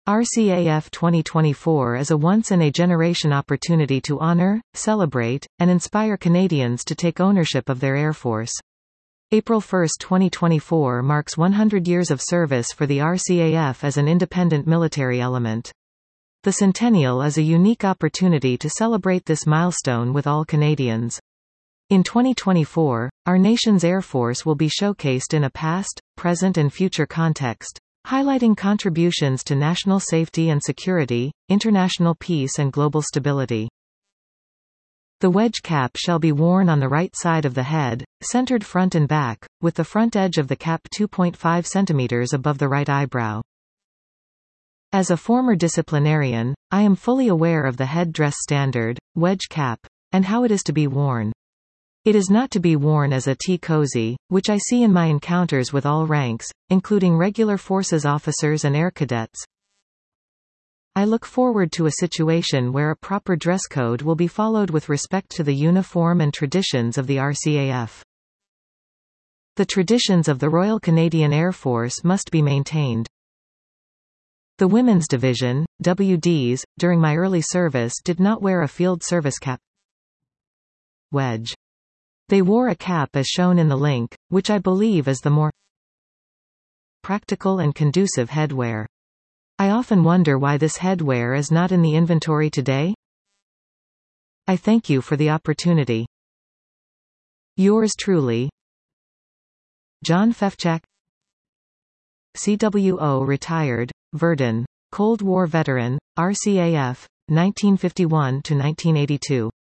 RCAF 2024 is a once-in-a-generation opportunity to honor, celebrate, and inspire Canadians to take ownership of their Air Force. April 1, 2024 marks 100 years of service for the RCAF as an independent military element. The centennial is a unique opportunity to celebrate this milestone with all Canadians. In 2024, our nation's Air Force will be showcased in a past, present and future context, highlighting contributions to national safety and security, international peace and global stability. The wedge cap shall be worn on the right side of the head, centered front and back, with the front edge of the cap 2.5 cm above the right eyebrow. As a former disciplinarian, I am fully aware of the head dress standard, wedge cap, and how it is to be worn. It is not to be worn as a tea cozy, which I see in my encounters with all ranks, including regular forces officers and air cadets. I look forward to a situation where a proper dress code will be followed with respect to the uniform and traditions of the RCAF. The traditions of the Royal Canadian Air Force must be maintained. The Women's Division, WDs, during my early service did not wear a field service cap wedge. They wore a cap as shown in the link, which I believe is the more practical and conducive headwear. I often wonder why this headwear is not in the inventory today. I thank you for the opportunity. Yours truly, John Fefchak, CWO retired, Verdun, Cold War veteran, RCAF, 1951 to 1982.